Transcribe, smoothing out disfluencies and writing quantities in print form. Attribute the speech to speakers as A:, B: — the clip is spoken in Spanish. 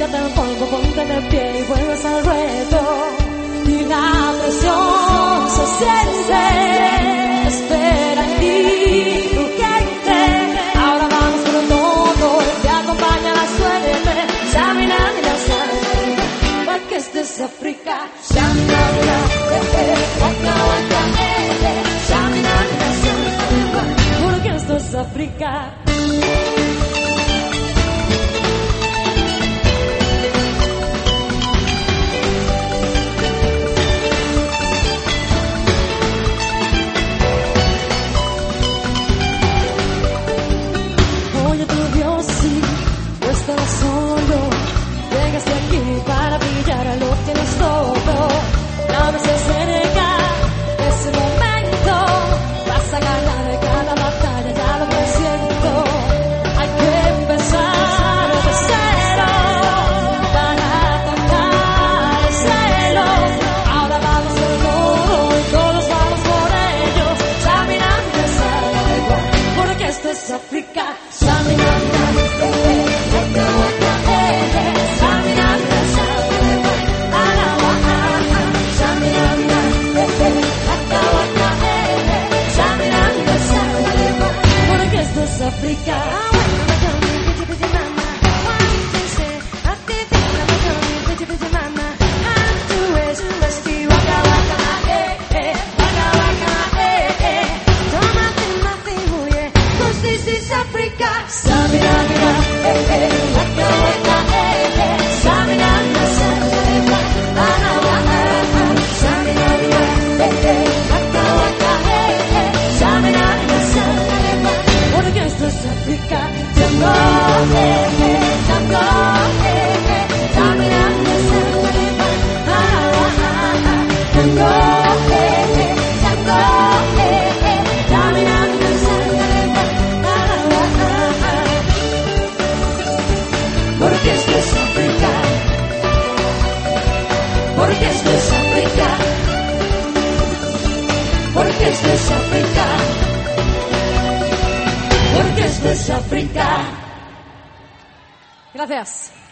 A: Quítate el polvo, ponte de pie y vuelves al ruedo. Y la presión se siente, espera en ti tu gente. Ahora vamos por todo, te acompaña la suerte. Shamina, mina, shamina, porque esto es África. Shamina, mina, waka, waka, shamina, mina, shamina, porque esto es África. Estaba solo, llegaste aquí para brillar, lo tienes todo. La vez se acerca ese momento, vas a ganar cada batalla, ya lo presiento. Hay que empezar de cero para tocar el cielo. Ahora vamos por todo y todos vamos por ellos. Caminando esa porque esto es África. África. Porque esto es África. Porque esto es África. Porque esto es África. Porque esto es África. Gracias.